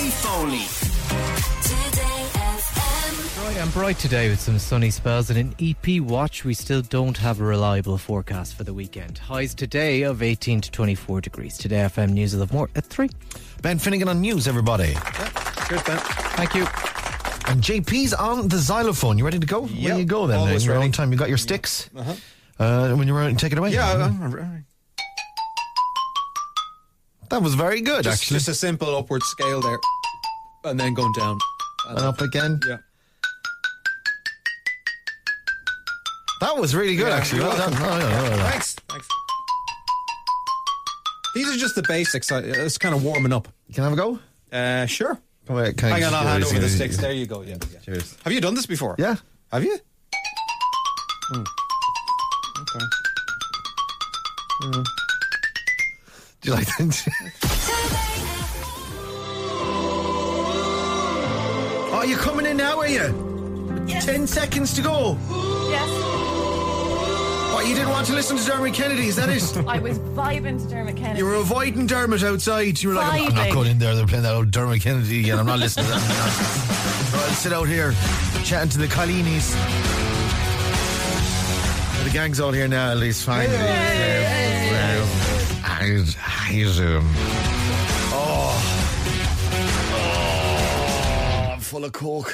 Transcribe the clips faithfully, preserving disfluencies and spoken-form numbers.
Foley. Right, and bright today with some sunny spells and an E P watch. We still don't have a reliable forecast for the weekend. Highs today of eighteen to twenty-four degrees. Today F M News will have more at three. Ben Finnegan on news, everybody. Yeah. Cheers, Ben. Thank you. And J P's on the xylophone. You ready to go? Yep. Where you go then? Always In your ready. own time. You got your sticks? Uh-huh. Uh, when you're ready, take it away. Yeah, I'm ready. That was very good, Just, actually. just a simple upward scale there. And then going down. And And up again. Yeah. That was really good, Yeah, actually. you're Well done. welcome. Oh, yeah, yeah, yeah. Thanks. Thanks. These are just the basics. I- It's kind of warming up. Can I have a go? Uh, sure. Come on, can I Hang on, just- I'll hand easy, over the easy, sticks. easy. There you go. Yeah, yeah. Cheers. Have you done this before? Yeah. Have you? Hmm. Okay. Do you like that? Oh, you're coming in now, are you? Yes. Ten seconds to go. Yes, What, you didn't want to listen to Dermot Kennedy, is that it? I was vibing to Dermot Kennedy. You were avoiding Dermot outside. You were like, I'm not Vibing. going in there. They're playing that old Dermot Kennedy again. I'm not listening to that. I'll sit out here chatting to the Collinis. The gang's all here now, at least finally. I, I, um, oh. oh, I'm full of coke.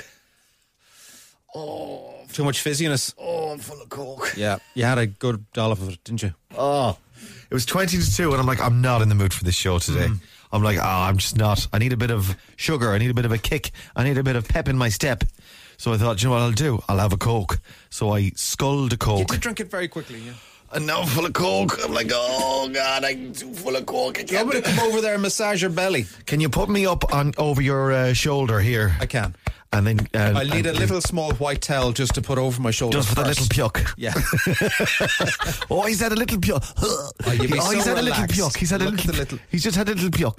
Oh, Too much fizziness. oh, I'm full of coke. Yeah. You had a good dollop of it, didn't you? Oh, it was twenty to two, and I'm like, I'm not in the mood for this show today. Mm. I'm like, oh, I'm just not. I need a bit of sugar. I need a bit of a kick. I need a bit of pep in my step. So I thought, you know what I'll do? I'll have a Coke. So I sculled a You Coke. did drink it very quickly, yeah. And now I'm full of Coke. I'm like, oh, God, I'm too full of Coke. I Do you want can't me to come over there and massage your belly? Can you put me up on over your uh, shoulder here? I can. And then uh, I need a and- little small white towel just to put over my shoulder. just for the first. little puke. Yeah. Oh, he's had a little puke. Oh, you'd be oh, he's so had a little relaxed. puke. He's had a Look little, at the little- He's just had a little puke.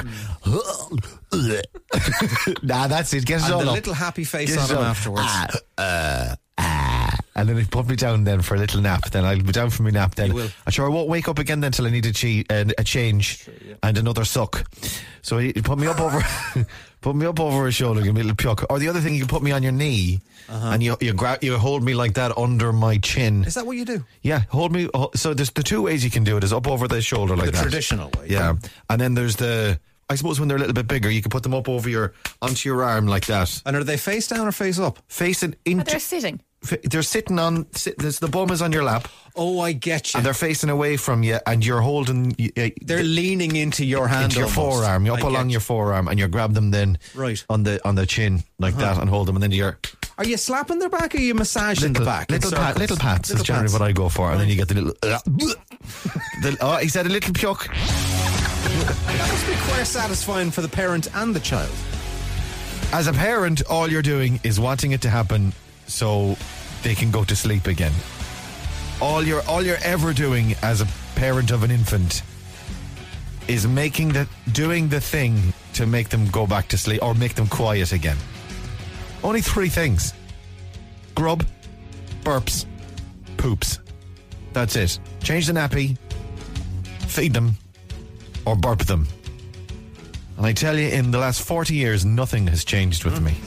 Nah, that's it. Get it And all the up. little happy face Get on it him all- afterwards. Ah, uh, ah. And then he put me down then for a little nap. Then I'll be down for my nap. Then You will. I'm sure I won't wake up again then till I need a, che- uh, a change and another suck. So he, he put me up over, put me up over his shoulder, give me a little puke. Or the other thing, you can put me on your knee and you you grab you hold me like that under my chin. Is that what you do? Yeah, hold me. ho- So there's the two ways you can do it: is up over the shoulder like The that, traditional way. Yeah, and then there's the. I suppose when they're a little bit bigger, you can put them up over your onto your arm like that, And are they face down or face up? facing But into. they're sitting. F- They're sitting on. Sit, there's the bum is on your lap, Oh, I get you. and they're facing away from you, and you're holding. Uh, They're leaning into your hand. into your almost. forearm. You're I up get along you. your forearm, and you grab them then Right. on the on the chin like that, and hold them, and then you're Are you slapping their back or are you massaging little the back? in little, pat, circles? little pats Little is generally pats. what I go for, and then you get the little. the, oh, he said a little puke. That must be quite satisfying for the parent and the child. As a parent, all you're doing is wanting it to happen so they can go to sleep again. All you're all you're ever doing as a parent of an infant is making the doing the thing to make them go back to sleep or make them quiet again. Only three things: grub, burps, poops. That's it. Change the nappy, feed them, or burp them. And I tell you, in the last forty years, nothing has changed with me.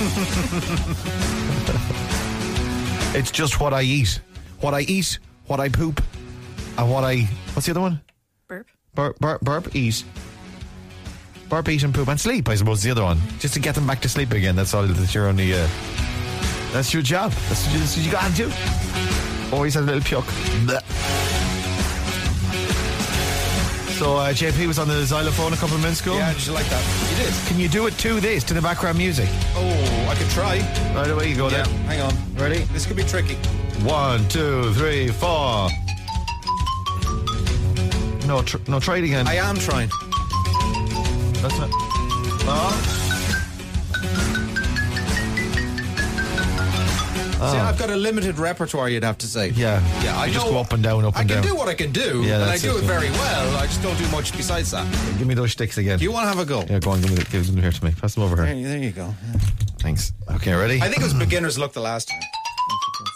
It's just what I eat. What I eat, what I poop, and what I... What's the other one? Burp. Burp, burp, burp, eat. Burp, eat, and poop, and sleep, I suppose, is the other one. Just to get them back to sleep again. That's all. That's your only... Uh, that's your job. That's what you, that's what you gotta do. Always had a little puke. Blech. So uh, J P was on the xylophone a couple of minutes ago. Yeah, did you like that? You did. Can you do it to this, to the background music? Oh, I could try. Right away you go Yeah, then. hang on. Ready? This could be tricky. One, two, three, four. No, tr- no, try it again. I am trying. That's it. Oh. See, I've got a limited repertoire, you'd have to say. Yeah. Yeah, I You just know- go up and down, up I and can down. do what I can do, Yeah, and I that's do it, it yeah. very well. I just don't do much besides that. Give me those sticks again. Do you want to have a go? Yeah, go on, give, me the, give them here to me. Pass them over There, here. you- there you go. Thanks. Okay, ready? I think it was beginner's luck the last time.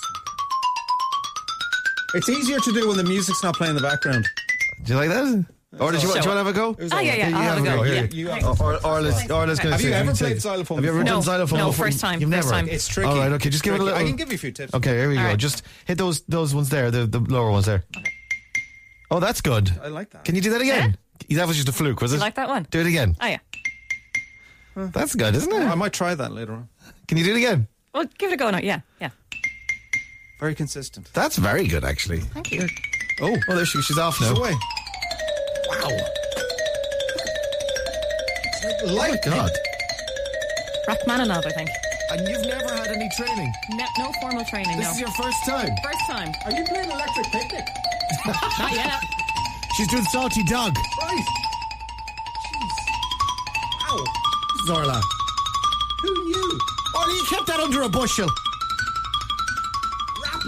It's easier to do when the music's not playing in the background. Do you like that? Or did you, do you want to have a go? Ah, yeah, yeah, You I'll have a go. Here, Yeah. you- Thanks. Or, or, let's, or let's go Have you say- ever say- played xylophone Have you ever before? done No, xylophone no, before? first time, You've first never? time. It's tricky. All right, okay, just give it a Tricky. little. I can give you a few tips. Okay, here we All go. right. Just hit those those ones there, the, the lower ones there. Oh, that's good. I like that. Can you do that again? That was just a fluke, was it? You like that one? Do it again. Oh, yeah. That's good, isn't it? I might try that later on. Can you do it again? Well, give it a go now. Yeah, yeah. Very consistent. That's very good, actually. Thank you. Oh, oh, there she she's off now. Go away. Wow. Oh my God. Rachmaninoff, I think. And you've never had any training. No, no formal training, This no. is your first time. First time. Are you playing electric picnic? Not yet. She's doing salty dog. Right. Ow. Zorla. Who knew? Oh, you kept that under a bushel. Rapid.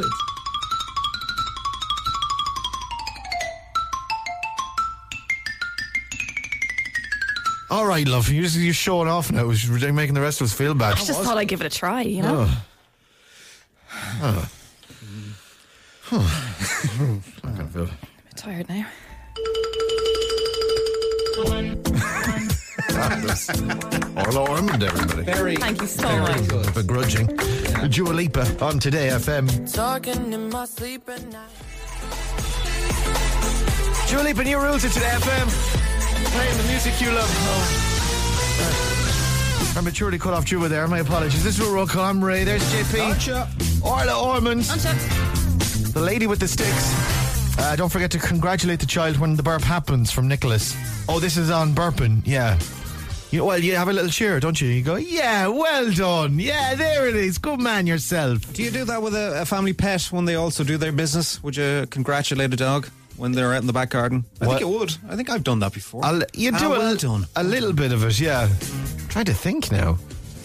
All right, love. You're, you're showing off now. You're making the rest of us feel bad. I just thought I'd give it a try, you know? Oh. Oh. I can't feel. I'm tired now. Orla Ormond, everybody. Very. Thank you so much. Begrudging. Dua Lipa on Today F M. Talking in my sleep at night. Dua Lipa, new rules at Today F M. Playing the music you love. Oh. I maturely cut off Dua there. My apologies. This is a roll call. I'm Ray. There's J P. Gotcha. Orla Ormond. The lady with the sticks. Uh, don't forget to congratulate the child when the burp happens from Nicholas. Oh, this is on burping. Yeah. You, well, you have a little cheer, don't you? You go, yeah, well done. Yeah, there it is. Good man yourself. Do you do that with a, a family pet when they also do their business? Would you congratulate a dog when they're out in the back garden? I What? think it would. I think I've done that before. I'll, you Ah, do a, well done. a little bit of it, yeah. Trying to think now.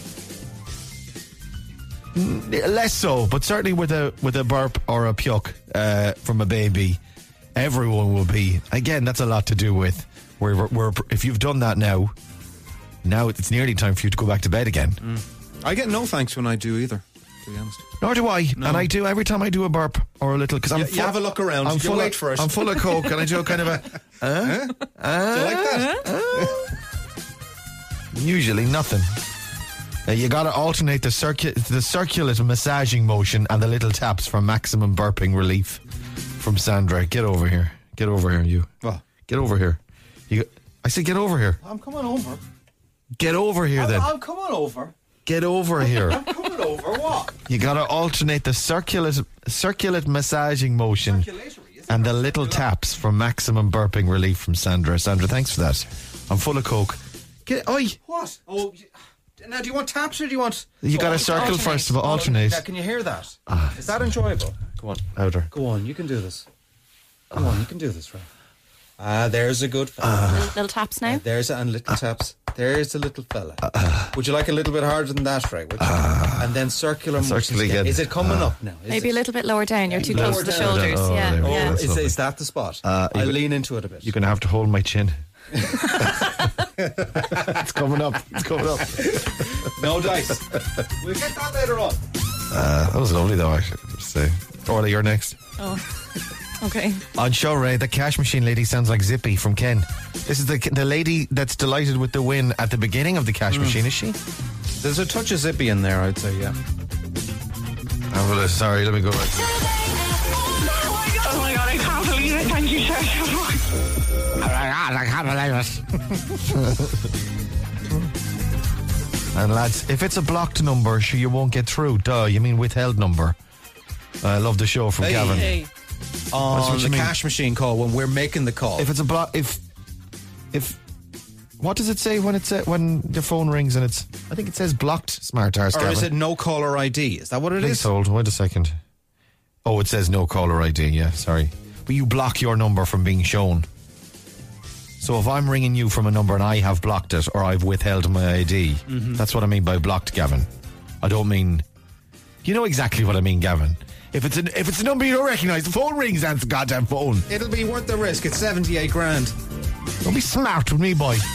Mm, Less so, but certainly with a with a burp or a puke uh, from a baby, everyone will be. Again, that's a lot to do with where we're, if you've done that now, now it's nearly time for you to go back to bed again. I get no thanks when I do either, to be honest. Nor do I, and I do every time I do a burp or a little because I'm. You- you have a look around, I'm you full wait of, for it. I'm full of coke, and I do kind of a. Uh, Do you like that? Usually nothing. Uh, you got to alternate the circu- the circulate massaging motion and the little taps for maximum burping relief. From Sandra, get over here. Get over here, you. What? Get over here. You. I said, get over here. I'm coming over. Get over here, then. I'm coming over. Get over here. Coming over what? You got to alternate the circulate circulate massaging motion and the little taps for maximum burping relief from Sandra. Sandra, thanks for that. I'm full of coke. Get, oi. What? Oh, y- now do you want taps or do you want... You got to circle alternate. first of all. Alternate. Now, can you hear that? Is that enjoyable? Go on. Louder. Go on, you can do this. Come on, you can do this, right? Ah, there's a good fella. Little, little taps now. There's a, and little taps. There's a little fella. Would you like a little bit harder than that, Ray? Would you? and then circular motions. Circle again. again. Is it coming up now? Is Maybe it? a little bit lower down. You're too Lower close to the down. shoulders. Oh, yeah, there we go. yeah. That's Is, lovely. is that the spot? Uh, I'll you- lean into it a bit. You're going to have to hold my chin. It's coming up. It's coming up. No dice. We'll get that later on. Uh, that was lovely, though, I should say. Orla, you're next. Oh, okay. On show, Ray, the cash machine lady sounds like Zippy from Ken. This is the the lady that's delighted with the win at the beginning of the cash machine, is she? There's a touch of zippy in there, I'd say, yeah. Oh, well, sorry, let me go back. Oh my god, I can't believe it. Thank you so, so much. Oh my God, I can't believe it. And lads, if it's a blocked number, sure you won't get through. Duh, you mean withheld number. I love the show from Hey. Gavin. Hey. On what the you mean. cash machine call, when we're making the call. If it's a block, if if what does it say when it's uh, when your phone rings and it's? I think it says blocked. Smart arse, or Gavin. is it no caller I D? Is that what it Please is? hold. Wait a second. Oh, it says no caller I D. Yeah, sorry, but you block your number from being shown. So if I'm ringing you from a number and I have blocked it or I've withheld my I D, Mm-hmm. that's what I mean by blocked, Gavin. I don't mean. You know exactly what I mean, Gavin. If it's a if it's a number you don't recognise, the phone rings. Answer the goddamn phone. It'll be worth the risk. It's seventy-eight grand. Don't be smart with me, boy.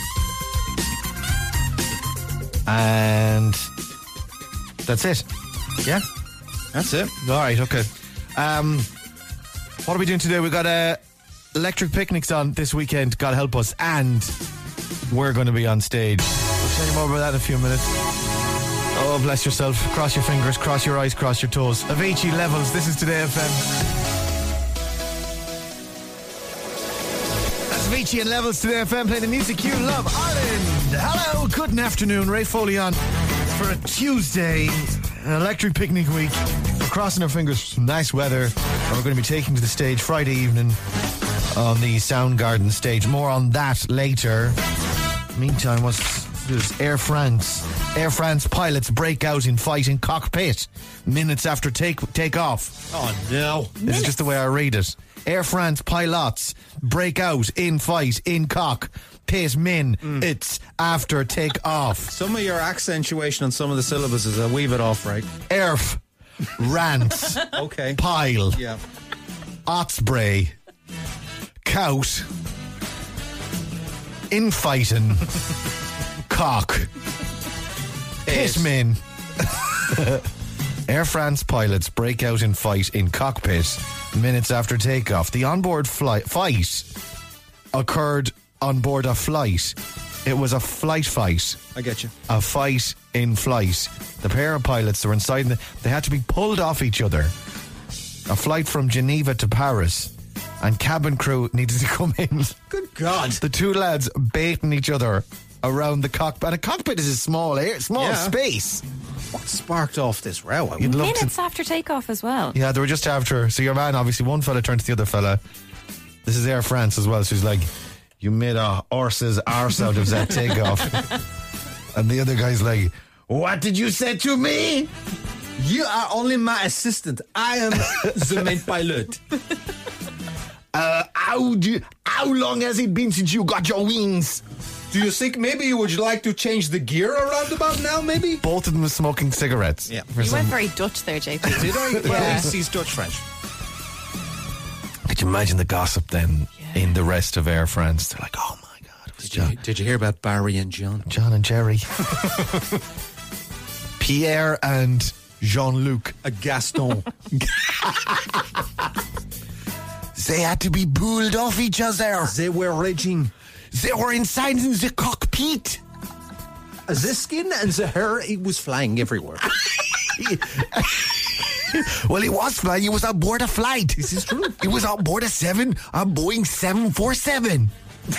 And that's it. Yeah. That's it. All right. Okay. Um, what are we doing today? We got a Electric Picnic's on this weekend, God help us, and we're going to be on stage. We'll tell you more about that in a few minutes. Oh, bless yourself. Cross your fingers, cross your eyes, cross your toes. Avicii Levels, this is Today F M. That's Avicii and Levels, Today F M, playing the music you love, Ireland. Hello, good afternoon. Ray Foley on for a Tuesday, an Electric Picnic week. We're crossing our fingers for some nice weather, and we're going to be taking to the stage Friday evening on the Soundgarden stage. More on that later. Meantime, what's this? Air France. Air France pilots break out in fight in cockpit minutes after take take off. Oh, no. This is just the way I read it. Air France pilots break out in fight in cockpit minutes after take off. Some of your accentuation on some of the syllables is a wee bit off, right? Air France Okay. pile. Yeah. Otsbray. Cout. Infighting. Cock. Pitman. Air France pilots break out in fight in cockpit minutes after takeoff. The onboard flight fight occurred on board a flight. It was a flight fight. I get you. A fight in flight. The pair of pilots were inside and they had to be pulled off each other. A flight from Geneva to Paris, and cabin crew needed to come in. Good God. The two lads baiting each other around the cockpit. And a cockpit is a small air, small Yeah. space. What sparked off this row? I You'd love to. Minutes after takeoff as well. Yeah, they were just after. So your man, obviously, one fella turned to the other fella. This is Air France as well. So he's like, "You made a horse's arse out of that takeoff." And the other guy's like, "What did you say to me?" You are only my assistant. I am the main pilot. Uh, how, do you, how long has it been since you got your wings? Do you think maybe you would like to change the gear around about now, maybe? Both of them were smoking cigarettes. Yeah. For You some- went very Dutch there, J P. Did I? Well, he's Dutch French. Could you imagine the gossip then in the rest of Air France? They're like, "Oh my God, it was Did John, you, did you hear about Barry and John? John and Jerry." Pierre and Jean-Luc. A Gaston. They had to be pulled off each other. They were raging. They were inside in the cockpit. The skin and the hair, it was flying everywhere. Well, he was flying. He was on board a flight. This is true. He was on board a seven, a Boeing seven forty-seven.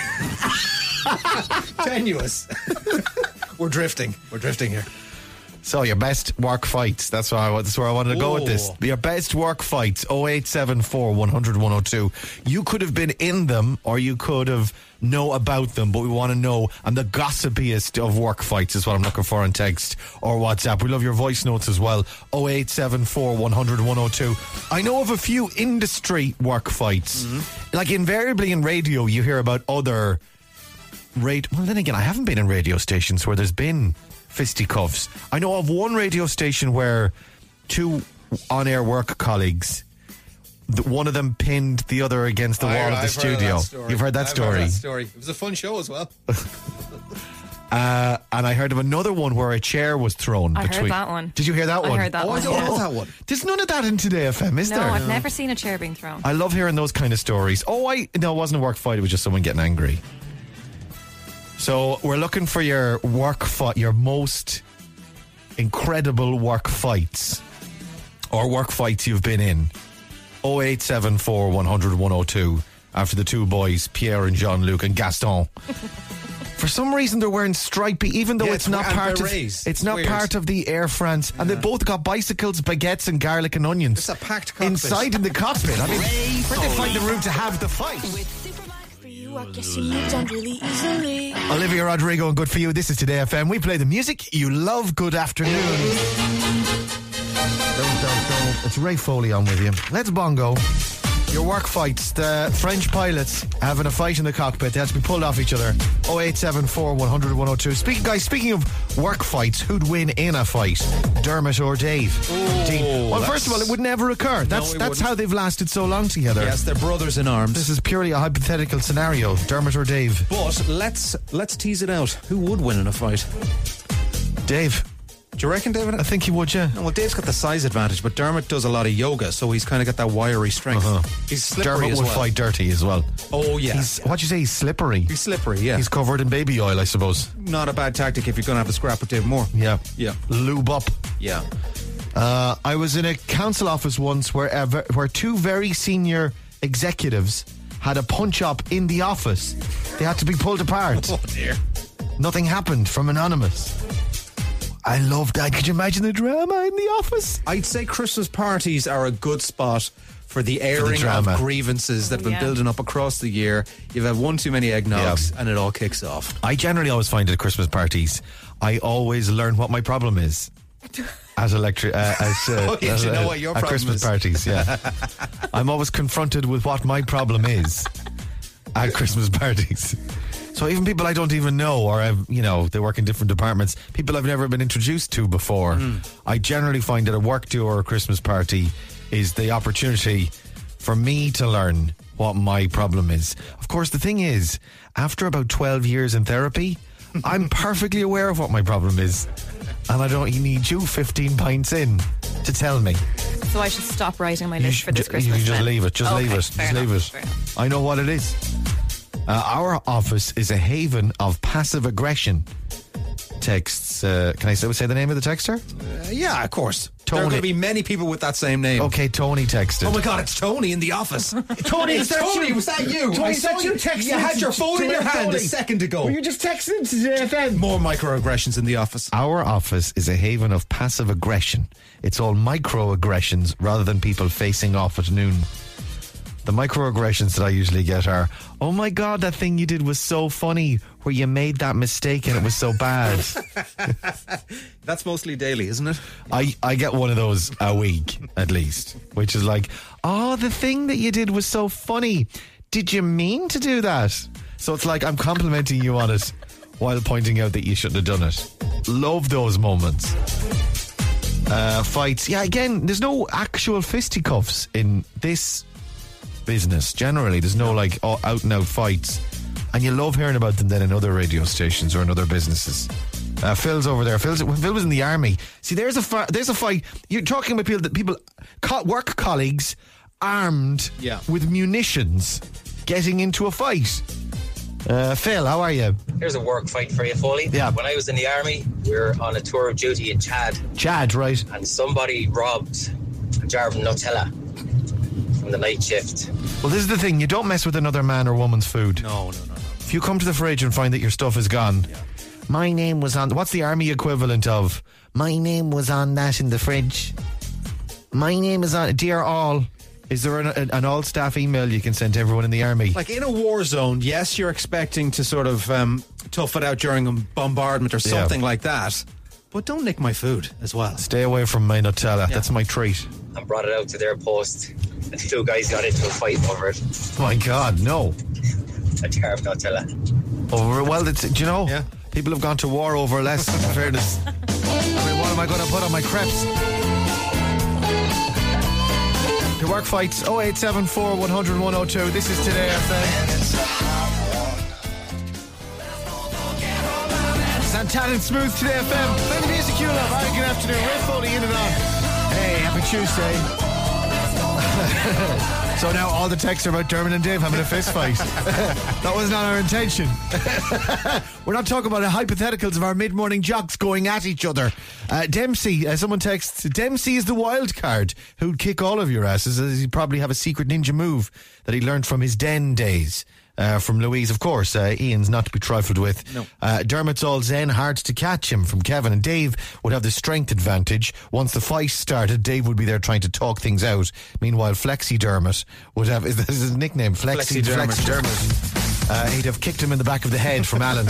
Tenuous. We're drifting. We're drifting here. So your best work fights. That's why I, that's where I wanted to go with this. Oh. Your best work fights. oh eight seven four, one hundred, one oh two. You could have been in them, or you could have know about them, but we want to know. And the gossipiest of work fights is what I'm looking for on text or WhatsApp. We love your voice notes as well. oh eight seven four, one hundred, one oh two. I know of a few industry work fights. Mm-hmm. Like invariably in radio, you hear about other radio. Well, then again, I haven't been in radio stations where there's been fisticuffs. I know of one radio station where two on-air work colleagues, the, one of them pinned the other against the wall of the I've studio. Heard that You've heard that I've story. Heard that story. It was a fun show as well. Uh, and I heard of another one where a chair was thrown I heard between. that one. Did you hear that I one? heard that Oh, I one. don't yeah. know that one. There's none of that in Today F M, is No, there? I've never seen a chair being thrown. I love hearing those kind of stories. Oh, I no, it wasn't a work fight. It was just someone getting angry. So we're looking for your work fight, your most incredible work fights or work fights you've been in. oh eight seven four, one hundred, one oh two. After the two boys, Pierre and Jean-Luc and Gaston. For some reason, they're wearing stripy, even though Yeah, it's not and part of berets. it's not Weird. part of the Air France, and they both got bicycles, baguettes, and garlic and onions. It's a packed cockpit. Inside in the cockpit. I mean, where'd they find the room to have the fight? I guess you moved on really easily. Olivia Rodrigo and Good For You. This is Today F M. We play the music you love. Good afternoon. Don't, don't, don't. It's Ray Foley on with you. Let's bongo. Your work fights. The French pilots having a fight in the cockpit. They had to be pulled off each other. oh eight seven four, one hundred, one oh two. Speaking, guys, speaking of work fights, who'd win in a fight? Dermot or Dave? Dean. Well, first of all, it would never occur. That's it that's wouldn't. how they've lasted so long together. Yes, they're brothers in arms. This is purely a hypothetical scenario. Dermot or Dave? But let's let's tease it out. Who would win in a fight? Dave. Do you reckon, David? I think he would, yeah. No, well, Dave's got the size advantage, but Dermot does a lot of yoga, so he's kind of got that wiry strength. Uh-huh. He's slippery Dermot as would well. fight dirty as well. Oh, yeah. He's, yeah. what'd you say, he's slippery? He's slippery, yeah. He's covered in baby oil, I suppose. Not a bad tactic if you're going to have a scrap with Dave Moore. Yeah. Yeah. Lube up. Yeah. Uh, I was in a council office once where uh, ve- where two very senior executives had a punch-up in the office. They had to be pulled apart. Oh, dear. Nothing happened from Anonymous. I love that. Could you imagine the drama in the office? I'd say Christmas parties are a good spot for the airing drama. of grievances that have been Yeah. building up across the year. You've had one too many eggnogs, Yeah. and it all kicks off. I generally always find at Christmas parties, I always learn what my problem is. At electric, uh, as, uh, Oh, yeah, as, you know uh, what your at problem Christmas is. parties. Yeah, I'm always confronted with what my problem is at Christmas parties. So even people I don't even know, or I've, you know, they work in different departments, people I've never been introduced to before. Mm. I generally find that a work do or a Christmas party is the opportunity for me to learn what my problem is. Of course, the thing is, after about twelve years in therapy, I'm perfectly aware of what my problem is. And I don't need you fifteen pints in to tell me. So I should stop writing my You list sh- for this ju- Christmas. You just then? leave it. Just Okay, leave it. fair Just leave enough, it. fair enough. I know what it is. Uh, our office is a haven of passive aggression. Texts. Uh, can I say, say the name of the texter? Uh, yeah, of course. Tony. There are going to be many people with that same name. Okay, Tony texted. Oh my God, it's Tony in the office. Tony, it's is that Tony. you? Was that you? Tony, I is saw that you texting You had your to- phone to in your me, hand Tony? a second ago. Were you just texting to the F M? More microaggressions in the office. Our office is a haven of passive aggression. It's all microaggressions rather than people facing off at noon. The microaggressions that I usually get are, oh my God, that thing you did was so funny, where you made that mistake and it was so bad. That's mostly daily, isn't it? I, I get one of those a week, at least, which is like, oh, the thing that you did was so funny. Did you mean to do that? So it's like I'm complimenting you on it while pointing out that you shouldn't have done it. Love those moments. Uh, fights. Yeah, again, there's no actual fisticuffs in this business. Generally, there's no like out and out fights. And you love hearing about them then in other radio stations or in other businesses. Uh, Phil's over there. Phil's, when Phil was in the army. See, there's a fi- there's a fight. You're talking about people that people, co- work colleagues, armed Yeah. with munitions, getting into a fight. Uh, Phil, how are you? Here's a work fight for you, Foley. Yeah. When I was in the army, we were on a tour of duty in Chad, Chad, right? and somebody robbed a jar of Nutella from the night shift. Well, this is the thing. You don't mess with another man or woman's food. No, no, no, no. If you come to the fridge and find that your stuff is gone, my name was on. What's the army equivalent of? My name was on that in the fridge. My name is on. Dear all, is there an, an, an all staff email you can send to everyone in the army? Like in a war zone, yes, you're expecting to sort of um, tough it out during a bombardment or something like that. But don't nick my food as well. Stay away from my Nutella. That's my treat. And brought it out to their post. And two guys got into a fight over it. My God, no. A jar of Nutella. Over well, it's, do you know? Yeah. People have gone to war over less. In fairness. I mean, what am I going to put on my crepes? Your work fights oh eight seven four, one hundred, one oh two. This is Today F M. Santana and Smooth Today F M. Play the music you love. All right, good afternoon. Ray Foley in and on. Hey, happy Tuesday. So now all the texts are about Dermot and Dave having a fist fight. That was not our intention. We're not talking about the hypotheticals of our mid-morning jocks going at each other. Uh, Dempsey, uh, someone texts, Dempsey is the wild card who'd kick all of your asses, as he'd probably have a secret ninja move that he learned from his den days. Uh, from Louise, of course. Uh, Ian's not to be trifled with. No. Uh, Dermot's all zen, hard to catch him from Kevin. And Dave would have the strength advantage. Once the fight started, Dave would be there trying to talk things out. Meanwhile, Flexi Dermot would have, is that his nickname? Flexi, Flexi Dermot. Flexi Dermot. Uh, he'd have kicked him in the back of the head from Alan.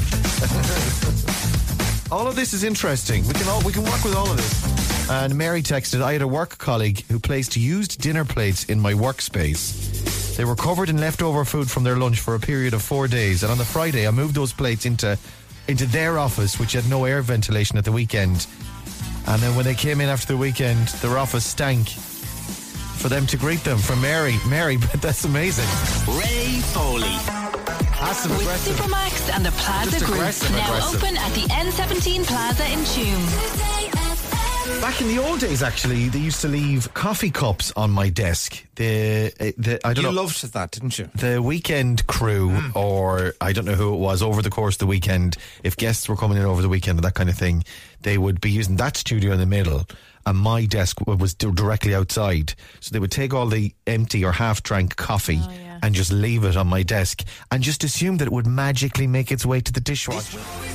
All of this is interesting. We can all we can work with all of this. And Mary texted, I had a work colleague who placed used dinner plates in my workspace. They were covered in leftover food from their lunch for a period of four days. And on the Friday, I moved those plates into into their office, which had no air ventilation at the weekend. And then when they came in after the weekend, their office stank. For them to greet them from Mary. Mary, that's amazing. Ray Foley. Passive With aggressive. Supermax and the Plaza Just Group. aggressive, Now aggressive. open at the N seventeen Plaza in Tuam. Back in the old days, actually, they used to leave coffee cups on my desk. The, the I don't You know. loved that, didn't you? The weekend crew, mm. or I don't know who it was, over the course of the weekend, if guests were coming in over the weekend or that kind of thing, they would be using that studio in the middle, and my desk was directly outside. So they would take all the empty or half-drank coffee Oh, yeah. and just leave it on my desk and just assume that it would magically make its way to the dishwasher.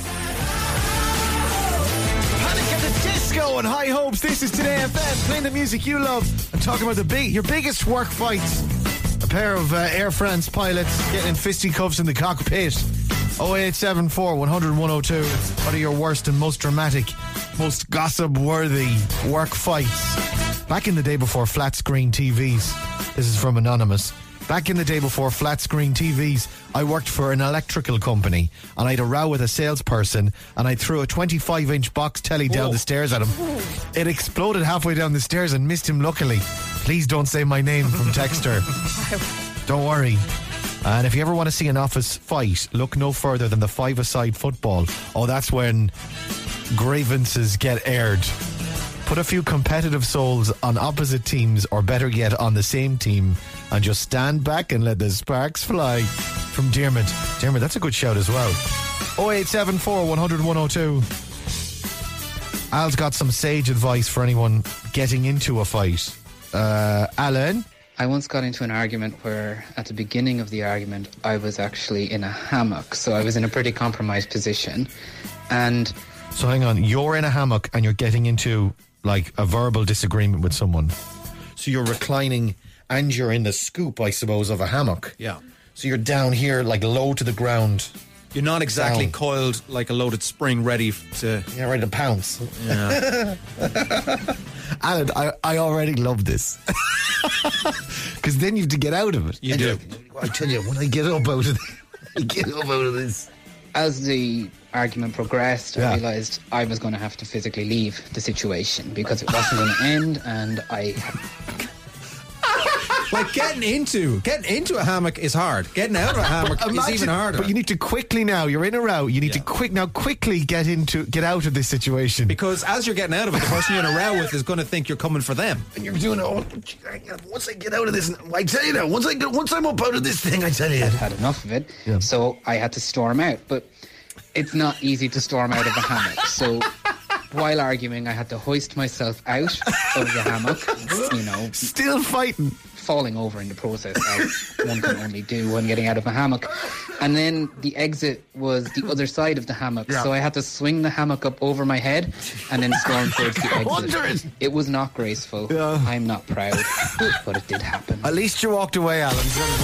Panic at the Disco and High Hopes. This is Today F M, playing the music you love and talking about the big, your biggest work fights. A pair of uh, Air France pilots getting in fisticuffs in the cockpit. oh eight seven four, one hundred, one oh two. What are your worst and most dramatic, most gossip-worthy work fights? Back in the day before flat screen T Vs, this is from Anonymous. Back in the day before flat screen T Vs, I worked for an electrical company and I had a row with a salesperson and I threw a twenty-five inch box telly down Whoa. the stairs at him. It exploded halfway down the stairs and missed him luckily. Please don't say my name from Texter. Don't worry. And if you ever want to see an office fight, look no further than the five-a-side football. Oh, that's when grievances get aired. Put a few competitive souls on opposite teams, or better yet, on the same team, and just stand back and let the sparks fly. From Dermot. Dermot, that's a good shout as well. oh eight seven four, one hundred, one oh two. Al's got some sage advice for anyone getting into a fight. Uh, Alan? I once got into an argument where at the beginning of the argument I was actually in a hammock, so I was in a pretty compromised position. And So hang on, you're in a hammock and you're getting into like a verbal disagreement with someone. So you're reclining and you're in the scoop, I suppose, of a hammock. Yeah. So you're down here like low to the ground. You're not exactly Down. coiled like a loaded spring ready to... Yeah, ready to pounce. Yeah. Alan, I, I already love this. Because then you have to get out of it. You And do. you're like, I tell you, when I get up out of this, I get up out of this. as the argument progressed, Yeah. I realised I was going to have to physically leave the situation because it wasn't going to end, and I... Like getting into getting into a hammock is hard. Getting out of a hammock is Imagine- even harder. But you need to quickly now. You're in a row. You need to Yeah. quick now quickly get into get out of this situation. because as you're getting out of it, the person you're in a row with is going to think you're coming for them. And you're doing it. Oh, once I get out of this, I tell you now. Once I get, once I'm up out of this thing, I tell you. I'd had enough of it, Yeah. so I had to storm out. But it's not easy to storm out of a hammock. So while arguing, I had to hoist myself out of the hammock, you know, Still fighting. falling over in the process, as one can only do when getting out of a hammock. And then the exit was the other side of the hammock, Yeah. so I had to swing the hammock up over my head and then storm towards the Wonder it. exit. It was not graceful. Yeah. I'm not proud, but it did happen. At least you walked away, Alan.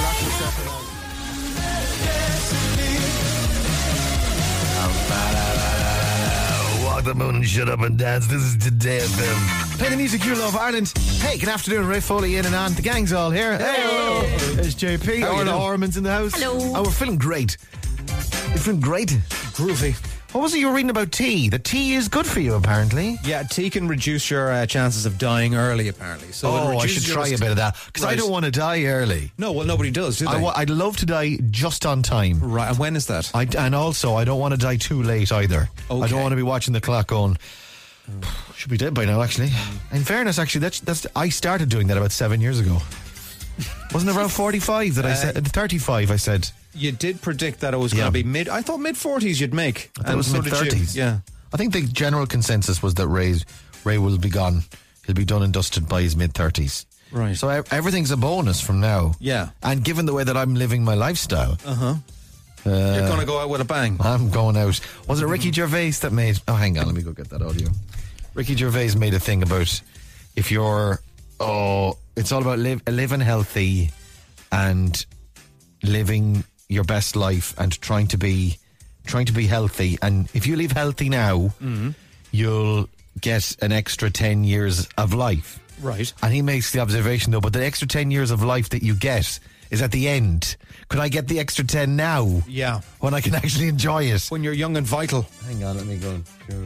Walk the moon and shut up and dance. This is Today F M. Play the music you love, Ireland. Hey, good afternoon. Ray Foley in and on. The gang's all here. Hey, there's J P. How you Orla doing? Orman's in the house. Hello. Oh, we're feeling great. We're feeling great. Groovy. What was it you were reading about tea? The tea is good for you, apparently. Yeah, tea can reduce your uh, chances of dying early, apparently. So it Oh, I reduces should try your a bit of that. Because I Right. don't want to die early. No, well, nobody does, do they? I wa- I'd love to die just on time. right, and when is that? I, and also, I don't want to die too late either. I Okay. don't want to be watching the clock going, should be dead by now, actually. In fairness, actually, that's, that's I started doing that about seven years ago. Wasn't it around forty-five that I said? thirty-five, I said. You did predict that it was Yeah. going to be mid... I thought mid-forties you'd make. I thought it was mid-thirties. Yeah. I think the general consensus was that Ray's, Ray will be gone. He'll be done and dusted by his mid-thirties. Right. So e- everything's a bonus from now. Yeah. And given the way that I'm living my lifestyle, Uh-huh. You're going to go out with a bang. I'm going out. Was it Ricky Gervais that made... Oh, hang on, let me go get that audio. Ricky Gervais made a thing about if you're... Oh, it's all about live, living healthy and living your best life and trying to be trying to be healthy. And if you live healthy now, you'll get an extra ten years of life. Right. And he makes the observation, though, but the extra ten years of life that you get is at the end. Could I get the extra ten now? Yeah. When I can actually enjoy it? When you're young and vital. Hang on, let me go.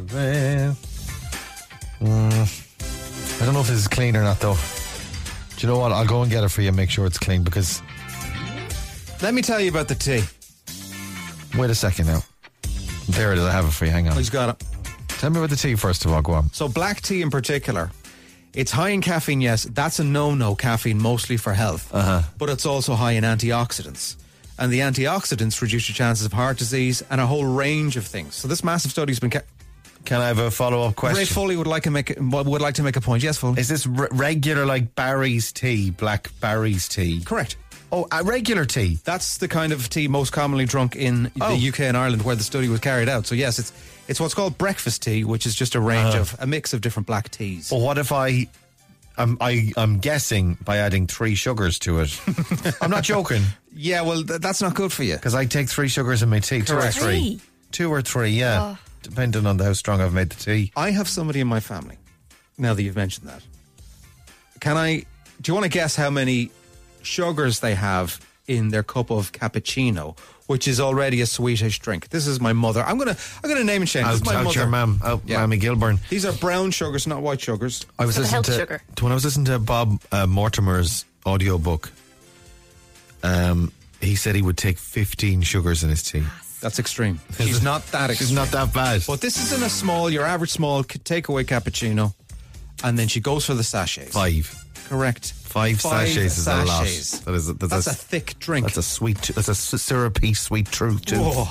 Mm, I don't know if this is clean or not, though. Do you know what? I'll go and get it for you and make sure it's clean, because... Let me tell you about the tea. Wait a second now. There it is. I have it for you. Hang on. He's got it. Tell me about the tea first of all, go on. So black tea in particular, it's high in caffeine, yes. That's a no-no, caffeine, mostly for health. Uh-huh. But it's also high in antioxidants. And the antioxidants reduce your chances of heart disease and a whole range of things. So this massive study has been... Ca- Can I have a follow-up question? Ray Foley would like to make a, would like to make a point. Yes, Foley. Is this r- regular, like Barry's tea, black Barry's tea? Correct. Oh, a regular tea? That's the kind of tea most commonly drunk in Oh. the U K and Ireland where the study was carried out. So yes, it's it's what's called breakfast tea, which is just a range Uh-huh. of a mix of different black teas. Well, what if I... I'm, I, I'm guessing by adding three sugars to it. I'm not joking. Yeah, well, th- that's not good for you. Because I take three sugars in my tea. Two or Correct. three. Three? Two or three, yeah. Oh. Depending on how strong I've made the tea. I have somebody in my family, now that you've mentioned that. Can I... Do you want to guess how many sugars they have in their cup of cappuccino, which is already a sweetish drink? This is my mother. I'm gonna I'm gonna name and shame. This Out, is my out mother. your mam, out Yeah. Mammy Gilburn. These are brown sugars, not white sugars. I was For the listening health to, sugar. to when I was listening to Bob uh, Mortimer's audiobook. Um, he said he would take fifteen sugars in his tea. That's extreme. She's not that extreme. She's not that bad. But this is in a small, your average small c- takeaway cappuccino, and then she goes for the sachets. Five. Correct. Five, sachets is a lot. sachets. That is a, that's, That's a, a thick drink. That's a sweet. That's a s- syrupy sweet truth too. Whoa.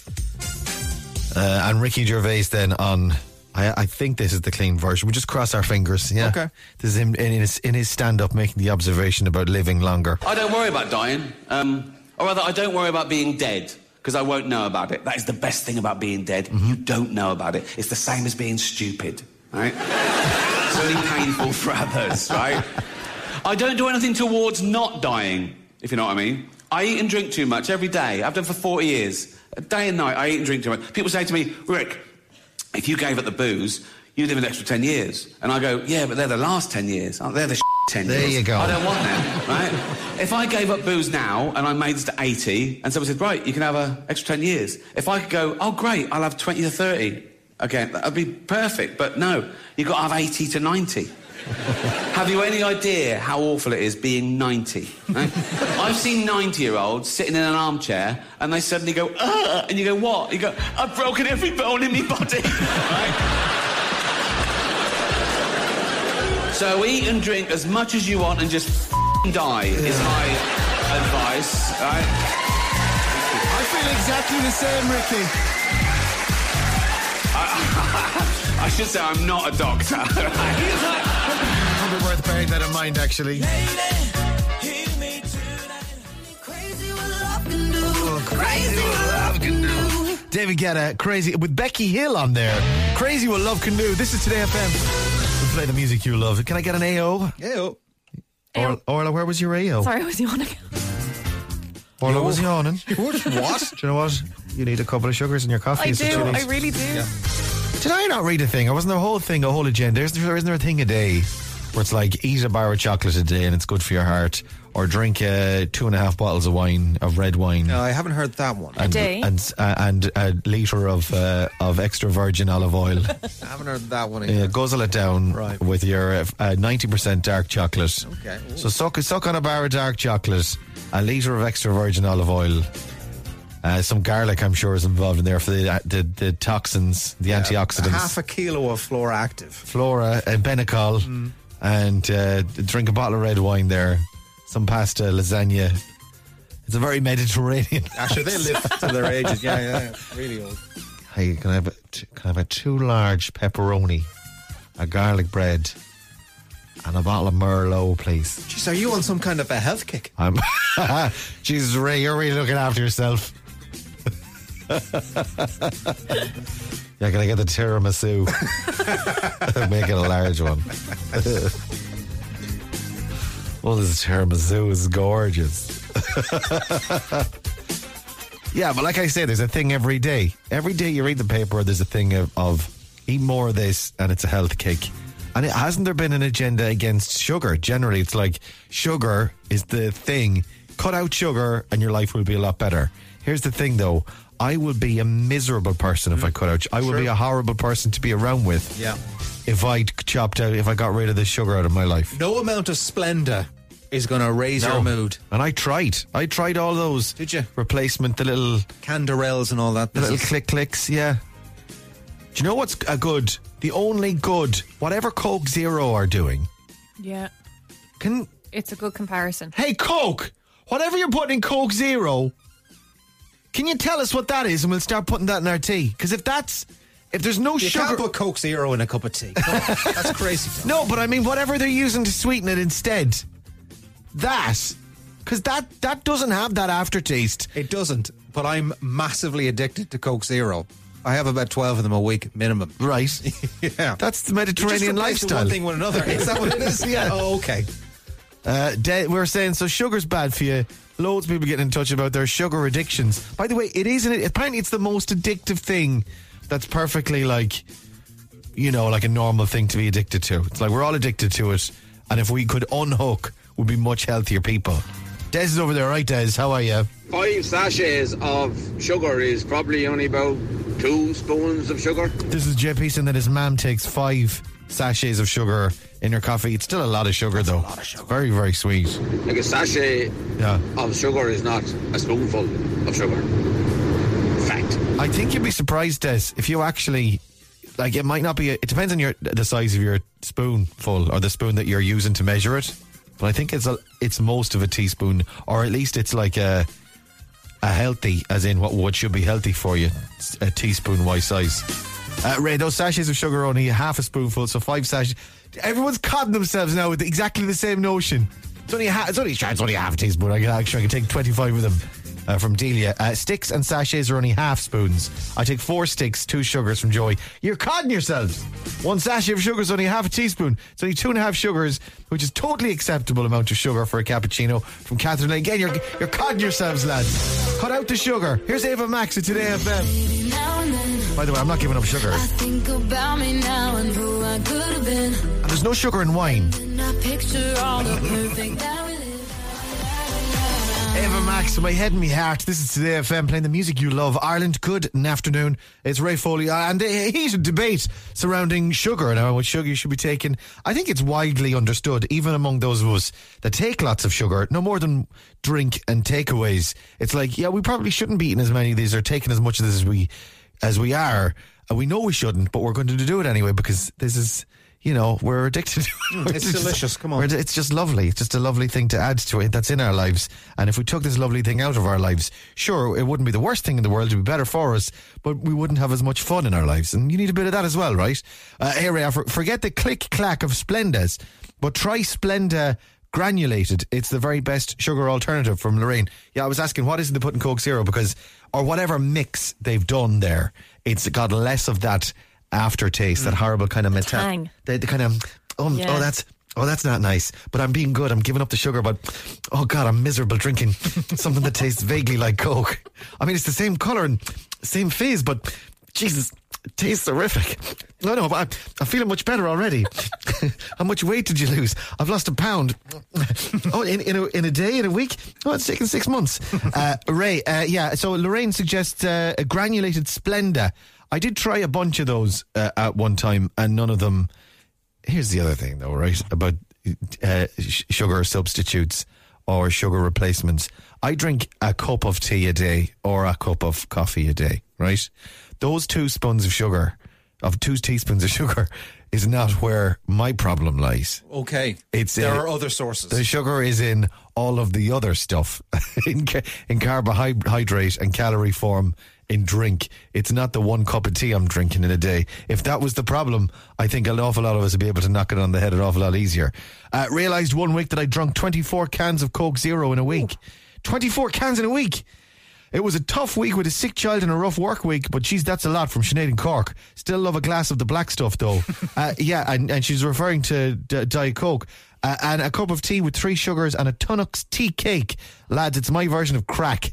Uh, and Ricky Gervais then on. I, I think this is the clean version. We just cross our fingers. Yeah. Okay. This is him in his, in his stand-up making the observation about living longer. I don't worry about dying. Um, or rather, I don't worry about being dead, because I won't know about it. That is the best thing about being dead. Mm-hmm. You don't know about it. It's the same as being stupid, right? It's only painful for others, right? I don't do anything towards not dying, if you know what I mean. I eat and drink too much every day. I've done for forty years. Day and night, I eat and drink too much. People say to me, Rick, if you gave up the booze, you'd live an extra ten years. And I go, yeah, but they're the last ten years. Oh, they're the ten There years. you go. I don't want them, right? If I gave up booze now and I made it to eighty and someone said, right, you can have an extra ten years. If I could go, oh, great, I'll have twenty to thirty. Again, that'd be perfect. But no, you've got to have eighty to ninety. Have you any idea how awful it is being ninety? Right? I've seen ninety-year-olds sitting in an armchair and they suddenly go, ugh, and you go, what? You go, I've broken every bone in my body. Right? So eat and drink as much as you want and just f***ing die is my advice. Right? I feel exactly the same, Ricky. I should say I'm not a doctor. Right? Probably worth bearing that in mind, actually. David Guetta, Crazy, with Becky Hill on there. Crazy What Love Can Do. This is Today F M. We'll play the music you love. Can I get an A O? Ew. Or, Orla, where was your A O? Sorry, I was yawning. Orla was yawning. What? What? Do you know what? You need a couple of sugars in your coffee. I It's what do. you need. I really do. Did I not read a thing? Or wasn't there a whole thing, a whole agenda? Isn't there, isn't there a thing a day where it's like eat a bar of chocolate a day and it's good for your heart, or drink uh, two and a half bottles of wine, of red wine, No, I haven't heard that one. and, day? and uh, and a litre of uh, of extra virgin olive oil. I haven't heard that one Yeah, either. guzzle it down Right. with your uh, ninety percent dark chocolate. Okay. Ooh. So suck suck on a bar of dark chocolate, a litre of extra virgin olive oil. Uh, some garlic, I'm sure, is involved in there for the the, the toxins, the antioxidants. Half a kilo of Flora Active. Flora and Benecol, Mm. and uh, drink a bottle of red wine there, some pasta, lasagna. It's a very Mediterranean. Actually, they live to their ages. Yeah, yeah, yeah. Really old. Hey, can I have a, t- can I have a two large pepperoni, a garlic bread, and a bottle of Merlot, please? Jeez, are you on some kind of a health kick? I'm Jesus, Ray, you're really looking after yourself. Yeah, can I get the tiramisu? Make it a large one. Oh, this tiramisu is gorgeous. Yeah, but like I say, there's a thing every day. Every day you read the paper, there's a thing of, of eat more of this and it's a health kick. And it, hasn't there been an agenda against sugar? Generally, it's like sugar is the thing. Cut out sugar and your life will be a lot better. Here's the thing, though. I would be a miserable person if I cut out. I would Sure. be a horrible person to be around with. Yeah. If I chopped out, if I got rid of the sugar out of my life. No amount of Splenda is going to raise your mood. And I tried. I tried all those. Did you? Replacement, the little, Canderels and all that. the little business. click clicks, yeah. Do you know what's a good, the only good, whatever Coke Zero are doing? Yeah. Can It's a good comparison. Hey, Coke, whatever you're putting in Coke Zero, can you tell us what that is and we'll start putting that in our tea? Because if that's, if there's no You sugar... can't put Coke Zero in a cup of tea. Come on, that's crazy. No, but I mean, whatever they're using to sweeten it instead. That. Because that, that doesn't have that aftertaste. It doesn't, but I'm massively addicted to Coke Zero. I have about twelve of them a week minimum. Right. Yeah. That's the Mediterranean lifestyle. One thing with another. Is that what it is? Yeah. Oh, okay. Uh, de- we're saying, so sugar's bad for you. Loads of people getting in touch about their sugar addictions. By the way, it is, an, apparently it's the most addictive thing that's perfectly like, you know, like a normal thing to be addicted to. It's like we're all addicted to it, and if we could unhook, we'd be much healthier people. Des is over there, right, Des? How are you? Five sachets of sugar is probably only about two spoons of sugar. This is J P saying that his mum takes five sachets of sugar in her coffee. It's still a lot of sugar, That's though. A lot of sugar. Very, very sweet. Like a sachet Yeah. of sugar is not a spoonful of sugar. Fact. I think you'd be surprised, Des, if you actually, like, it might not be, a, it depends on your the size of your spoonful or the spoon that you're using to measure it. But I think it's a, it's most of a teaspoon, or at least it's like a a healthy, as in what what should be healthy for you, a teaspoon-wise size. Uh, Ray, those sachets of sugar are only half a spoonful, so five sachets. Everyone's caught themselves now with exactly the same notion. It's only a ha- it's only it's only a half a teaspoon. I can actually I can take twenty-five of them. Uh, from Delia. Uh, sticks and sachets are only half spoons. I take four sticks, two sugars from Joey. You're conning yourselves. One sachet of sugar is only half a teaspoon. It's only two and a half sugars, which is totally acceptable amount of sugar for a cappuccino. From Catherine. Again, you're you're conning yourselves, lads. Cut out the sugar. Here's Ava Max at Today F M. By the way, I'm not giving up sugar. I think about me now and who I could have been. And there's no sugar in wine. And I picture all the perfect that we live. Ava Max, my head and my heart. This is Today F M, playing the music you love. Ireland, good afternoon. It's Ray Foley, uh, and a heated debate surrounding sugar and how much sugar you should be taking. I think it's widely understood, even among those of us that take lots of sugar, no more than drink and takeaways. It's like, yeah, we probably shouldn't be eating as many of these or taking as much of this as we as we are. And we know we shouldn't, but we're going to do it anyway because this is, you know, we're addicted to it. Mm, it's delicious, come on. It's just lovely. It's just a lovely thing to add to it that's in our lives. And if we took this lovely thing out of our lives, sure, it wouldn't be the worst thing in the world. It would be better for us, but we wouldn't have as much fun in our lives. And you need a bit of that as well, right? Uh, here we are. Forget the click-clack of Splendas, but try Splenda granulated. It's the very best sugar alternative from Lorraine. Yeah, I was asking, what is it they put in Coke Zero? Because, or whatever mix they've done there, it's got less of that aftertaste, mm. that horrible kind of metal. Tang. The, the kind of, oh, Yeah. oh, that's, oh, that's not nice. But I'm being good. I'm giving up the sugar, but oh God, I'm miserable drinking something that tastes vaguely like Coke. I mean, it's the same colour and same fizz, but Jesus, it tastes horrific. No, no, but I'm, I'm feeling much better already. How much weight did you lose? I've lost a pound. Oh, in, in, a, in a day, in a week? Oh, it's taken six months. Uh, Ray, uh, yeah, so Lorraine suggests uh, a granulated Splenda. I did try a bunch of those uh, at one time, and none of them. Here's the other thing, though, right? About uh, sh- sugar substitutes or sugar replacements. I drink a cup of tea a day or a cup of coffee a day, right? Those two spoons of sugar, of two teaspoons of sugar, is not where my problem lies. Okay. It's there uh, are other sources. The sugar is in all of the other stuff, in, ca- in carbohydrate and calorie form. In drink, it's not the one cup of tea I'm drinking in a day. If that was the problem, I think an awful lot of us would be able to knock it on the head an awful lot easier. Uh, realised one week that I drunk twenty-four cans of Coke Zero in a week. Ooh. twenty-four cans in a week. It was a tough week with a sick child and a rough work week, but geez, that's a lot from Sinead in Cork. Still love a glass of the black stuff, though. uh, yeah, and, and she's referring to D- Diet Coke. Uh, and a cup of tea with three sugars and a Tunnocks tea cake. Lads, it's my version of crack.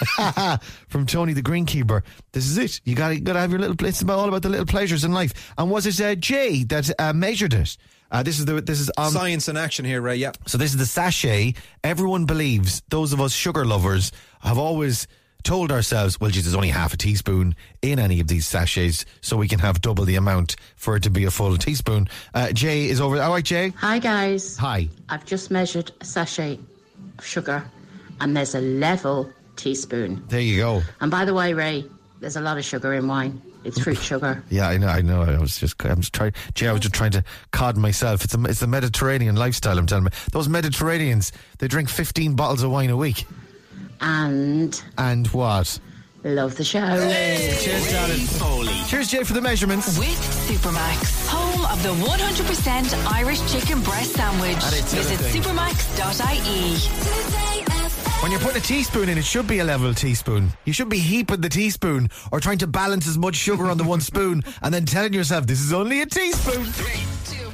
From Tony the Greenkeeper. This is it. You gotta, gotta have your little, it's about, all about the little pleasures in life. And was it uh, Jay that uh, measured it? Uh, this is the this is um, science in action here, Ray. Yeah. So this is the sachet. Everyone believes, those of us sugar lovers have always told ourselves, well, geez, there's only half a teaspoon in any of these sachets, so we can have double the amount for it to be a full teaspoon. Uh, Jay is over. All right, Jay. Hi, guys. Hi. I've just measured a sachet of sugar, and there's a level teaspoon. There you go. And by the way, Ray, there's a lot of sugar in wine. It's fruit sugar. Yeah, I know. I know. I was just, I was trying. Gee, I was just trying to cod myself. It's a, it's the Mediterranean lifestyle. I'm telling you, those Mediterraneans, they drink fifteen bottles of wine a week. And And what? love the show. Hey, cheers, darling. Cheers, Jay, for the measurements. With Supermax, home of the one hundred percent Irish chicken breast sandwich. And it's Visit everything. supermax dot I E. When you're putting a teaspoon in, it should be a level teaspoon. You should be heaping the teaspoon or trying to balance as much sugar on the one spoon and then telling yourself this is only a teaspoon. Three, two.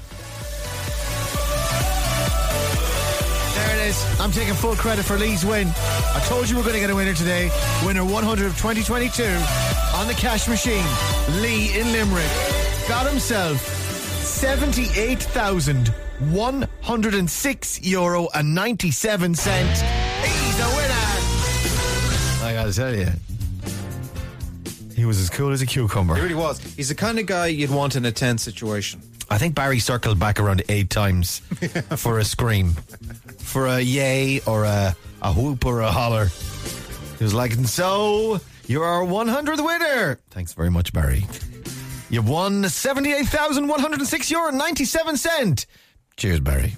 There it is. I'm taking full credit for Lee's win. I told you we're going to get a winner today. Winner one hundred of twenty twenty-two on the cash machine. Lee in Limerick got himself seventy-eight thousand one hundred six euro and ninety-seven cents. He's a winner. I gotta tell you, he was as cool as a cucumber. He really was. He's the kind of guy you'd want in a tense situation. I think Barry circled back around eight times for a scream, for a yay or a, a whoop or a holler. He was like, and so you're our one hundredth winner. Thanks very much, Barry. You've won seventy-eight thousand one hundred six euro and ninety-seven cents. Cheers, Barry.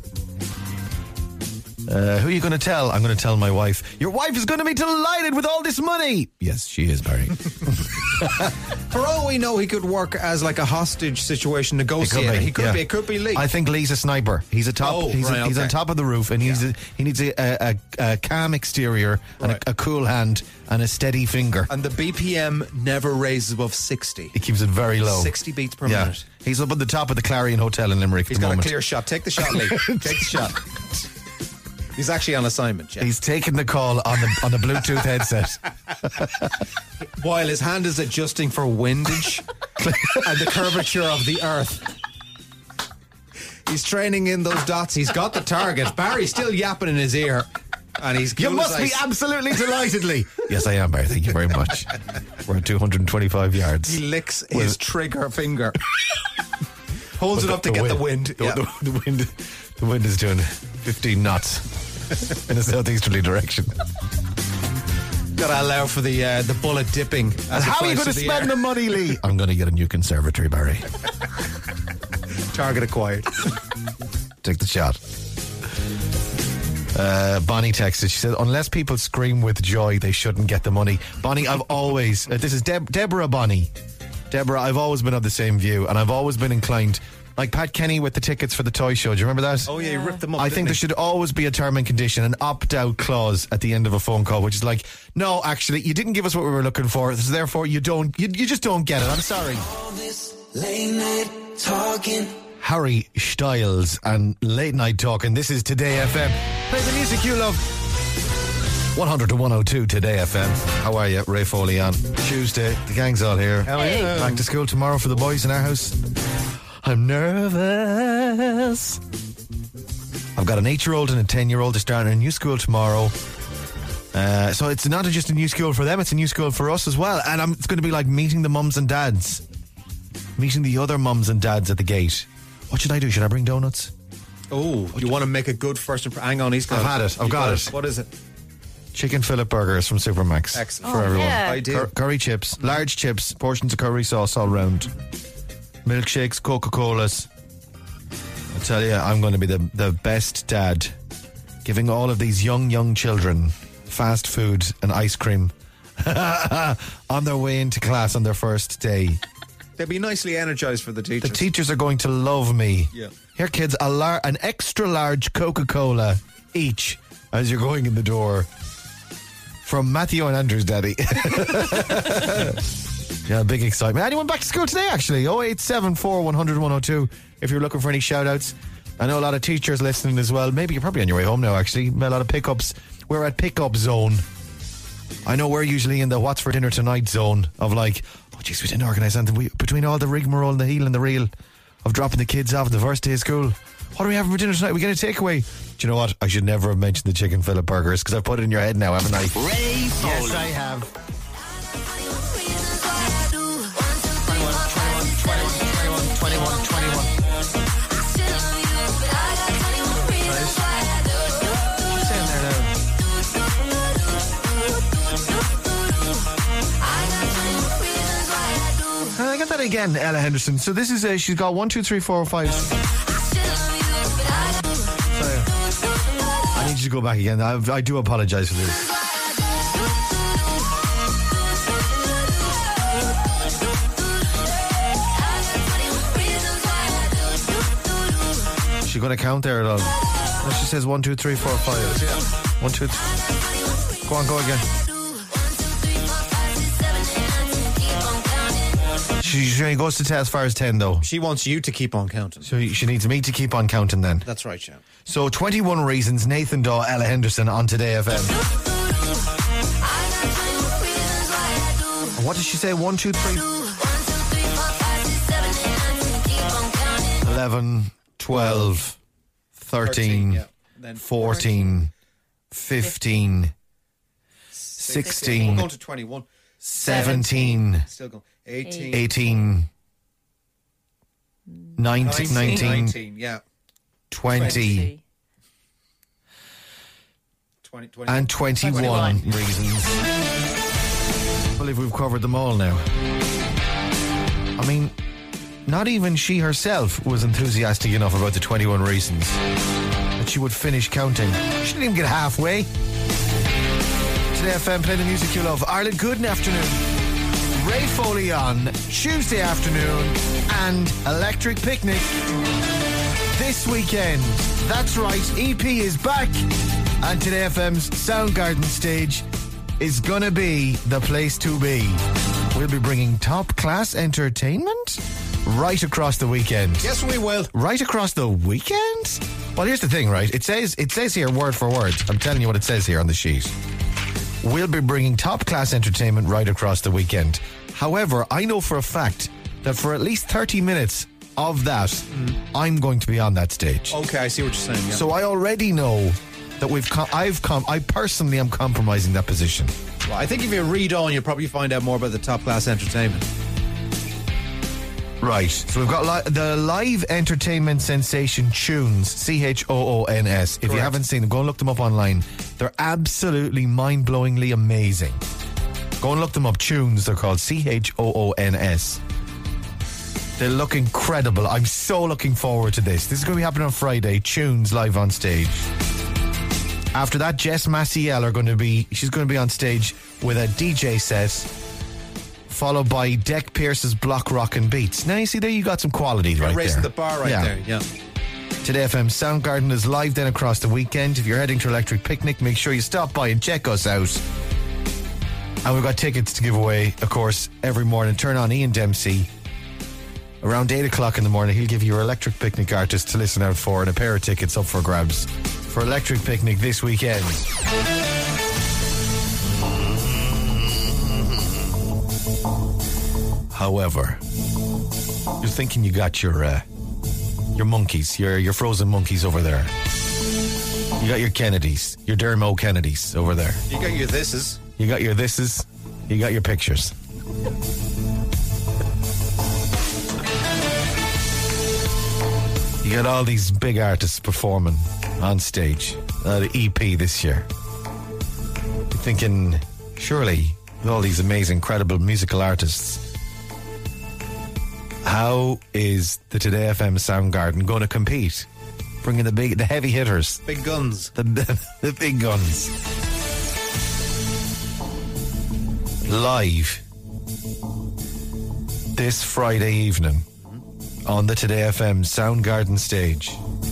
Uh, who are you going to tell? I'm going to tell my wife. Your wife is going to be delighted with all this money. Yes, she is, Barry. For all we know, he could work as like a hostage situation negotiator. be, he could yeah. be. It could be Lee. I think Lee's a sniper. He's a top. Oh, he's, right, a, he's okay. on top of the roof, and he's Yeah. a, he needs a, a, a, a calm exterior and Right. a, a cool hand and a steady finger. And the B P M never raises above sixty. He keeps it very low. sixty beats per yeah. minute. He's up at the top of the Clarion Hotel in Limerick He's at the got moment. a clear shot. Take the shot, Lee. Take the shot. He's actually on assignment, Jeff. He's taking the call on the on the Bluetooth headset. While his hand is adjusting for windage and the curvature of the earth. He's training in those dots. He's got the target. Barry's still yapping in his ear. And he's You cool must as be ice. absolutely delightedly. Yes, I am, Barry. Thank you very much. We're at two hundred twenty-five yards. He licks Well- his trigger finger. Holds it But up to get the wind. The, Yeah. the, the wind. The wind is doing fifteen knots in a southeasterly direction. Gotta allow for the uh, the bullet dipping. As And it how are you flies going to through spend air. the money, Lee? I'm going to get a new conservatory, Barry. Target acquired. Take the shot. Uh, Bonnie texted. She said, unless people scream with joy, they shouldn't get the money. Bonnie, I've always... Uh, this is Deb- Deborah Bonnie. Deborah, I've always been of the same view, and I've always been inclined... Like Pat Kenny with the tickets for the toy show. Do you remember that? Oh, yeah, you ripped them up. I didn't think there you? should always be a term and condition, an opt-out clause at the end of a phone call, which is like, no, actually, you didn't give us what we were looking for, so therefore you don't, you, you just don't get it. I'm sorry. Late night talking. Harry Styles and Late Night Talking. This is Today F M. Play the music you love. one hundred to one oh two Today F M. How are you? Ray Foley on Tuesday. The gang's all here. How are you? Back to school tomorrow for the boys in our house. I'm nervous. I've got an eight-year-old and a ten-year-old. They're starting a new school tomorrow. Uh, so it's not just a new school for them, it's a new school for us as well. And I'm, it's going to be like meeting the mums and dads. Meeting the other mums and dads at the gate. What should I do? Should I bring donuts? Oh, you want to make a good first impression? Hang on, he's got I've had it. I've You got it. What is it? Chicken fillet burgers from Supermax. Excellent. For Oh, everyone. yeah. I do. Cur- curry chips, large chips, portions of curry sauce all round. Milkshakes, Coca-Colas. I tell you, I'm going to be the, the best dad, giving all of these young, young children fast food and ice cream on their way into class on their first day. They'd be nicely energized for the The teachers. teachers are going to love me. Yeah. Here, kids, a lar- an extra large Coca-Cola each as you're going in the door. From Matthew and Andrew's daddy. Yeah, big excitement. Anyone back to school today, actually? oh eight seven four, one hundred, one oh two if you're looking for any shout-outs. I know a lot of teachers listening as well. Maybe you're probably on your way home now, actually. A lot of pickups. We're at pickup zone. I know we're usually in the what's for dinner tonight zone of like, oh, geez, we didn't organise anything. We, between all the rigmarole and the heel and the reel of dropping the kids off the first day of school. What are we having for dinner tonight? We get a takeaway. Do you know what? I should never have mentioned the chicken fillet burgers because I've put it in your head now, haven't I? Ray Foley. Yes, I have. that again, Ella Henderson. So this is a, she's got one, two, three, four, five. Sorry. I need you to go back again. I, I do apologise for this. Is she going to count there at all? No, she says one, two, three, four, five. One, two, three. Go on, go again. She, she goes to as far as ten, though. She wants you to keep on counting. So she needs me to keep on counting then. That's right, Sean. So twenty-one reasons, Nathan Daw, Ella Henderson on Today F M. What did she say? One, two, three? eleven, twelve, thirteen, yeah. Then fourteen, fifteen, sixteen. We're going to twenty-one. seventeen. Still going. eighteen. eighteen. nineteen. nineteen. nineteen, yeah. twenty. twenty, twenty. And twenty-one, twenty-one reasons. I believe we've covered them all now. I mean, not even she herself was enthusiastic enough about the twenty-one reasons that she would finish counting. She didn't even get halfway. Today F M, play the music you love. Ireland, good afternoon. Ray Foley on Tuesday afternoon and Electric Picnic this weekend. That's right, E P is back and Today F M's Soundgarden stage is gonna be the place to be. We'll be bringing top class entertainment right across the weekend. Yes, we will. Right across the weekend? Well, here's the thing, right? It says it says here word for word. I'm telling you what it says here on the sheet. We'll be bringing top class entertainment right across the weekend. However, I know for a fact that for at least thirty minutes of that, mm. I'm going to be on that stage. Okay, I see what you're saying. Yeah. So I already know that we've com- I've come I personally am compromising that position. Well, I think if you read on, you'll probably find out more about the top class entertainment. Right, so we've got li- the live entertainment sensation Tunes, C H O O N S. If Correct. you haven't seen them, go and look them up online. They're absolutely mind-blowingly amazing. Go and look them up. Tunes, they're called, C H O O N S. They look incredible. I'm so looking forward to this. This is going to be happening on Friday. Tunes live on stage. After that, Jess Maciel are going to be, she's going to be on stage with a D J set, followed by Deck Pierce's Block Rockin' Beats. Now you see there you got some quality right there. Raising the bar right yeah. there, yeah. Today F M Soundgarden is live then across the weekend. If you're heading to Electric Picnic, make sure you stop by and check us out. And we've got tickets to give away, of course, every morning. Turn on Ian Dempsey. Around eight o'clock in the morning, he'll give you your Electric Picnic artist to listen out for and a pair of tickets up for grabs for Electric Picnic this weekend. However, you're thinking you got your uh, your monkeys, your your frozen monkeys over there. You got your Kennedys, your Dermo Kennedys over there. You got your thises. You got your thises. You got your pictures. You got all these big artists performing on stage at the E P this year. You're thinking, surely, with all these amazing, credible musical artists, how is the Today F M Soundgarden going to compete? Bringing the big, the heavy hitters, big guns, the the, the big guns, live this Friday evening on the Today F M Soundgarden stage.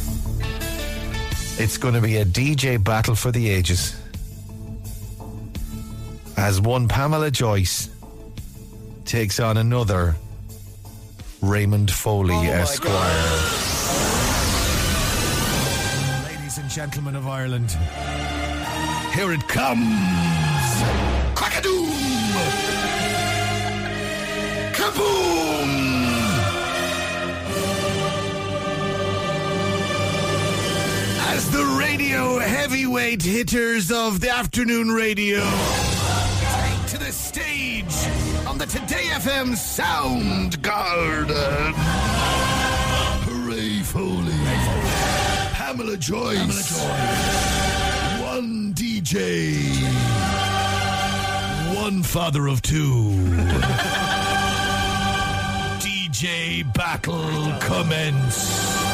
It's going to be a D J battle for the ages, as one Pamela Joyce takes on another Raymond Foley, oh Esquire. Ladies and gentlemen of Ireland, here it comes. Quackadoom! Kaboom! As the radio heavyweight hitters of the afternoon radio take to the stage on the Today F M Soundgarden. Hooray Foley. Pamela Joyce. Pamela Joyce. One D J. One father of two. J battle commence.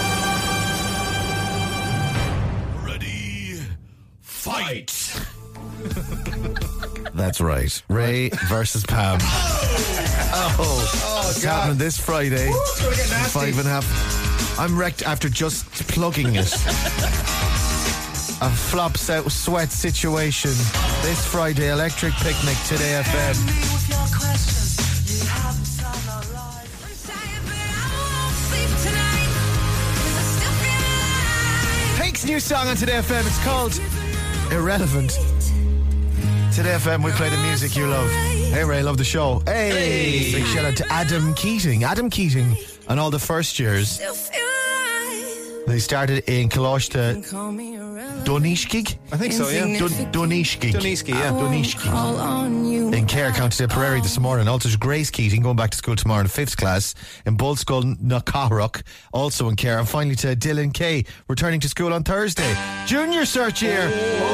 Ready, fight. That's right. Ray versus Pam. Oh, Oh, it's God. happening this Friday. Woo, it's gonna get nasty. Five and a half. I'm wrecked after just plugging it. A flop set sweat situation. This Friday, Electric Picnic, Today F M. Pink's new song on Today F M. It's called Irrelevant. Today F M, we play the music you love. Hey Ray, love the show. Hey! Hey. Big shout out to Adam Keating. Adam Keating and all the first years. They started in Kalashta Donishkig? I think so, yeah. Dun- Donishkig. Donishkig, yeah. Donishkig. In Kerr, County Tipperary this morning. Also to Grace Keating, going back to school tomorrow in fifth class. In Bullskull, Knockahrock, also in Kerr. And finally to Dylan Kay, returning to school on Thursday. Junior search year.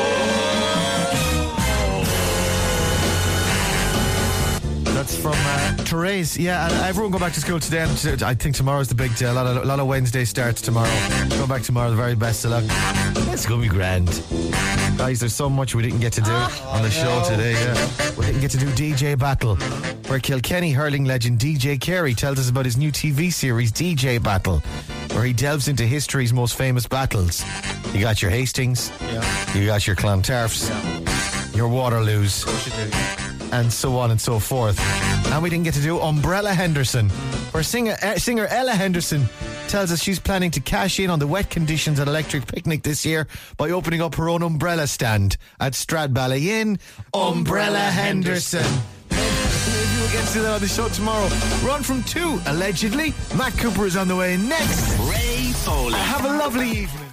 That's from uh, Therese. Yeah, and everyone go back to school today. And I think tomorrow's the big day. A lot of, a lot of Wednesday starts tomorrow. Go back tomorrow, the very best of luck. It's going to be grand. Guys, there's so much we didn't get to do on the show today. Yeah. We didn't get to do D J Battle, where Kilkenny hurling legend D J Carey tells us about his new T V series, D J Battle, where he delves into history's most famous battles. You got your Hastings, Yeah. you got your Clontarfs, Yeah. your Waterloos, Of course you do. and so on and so forth. And we didn't get to do Umbrella Henderson, where singer, uh, singer Ella Henderson tells us she's planning to cash in on the wet conditions at Electric Picnic this year by opening up her own umbrella stand at Stradbally. Umbrella Henderson. Maybe we'll get to that on the show tomorrow. We're on from two, allegedly. Matt Cooper is on the way next. Ray Foley. Have a lovely evening.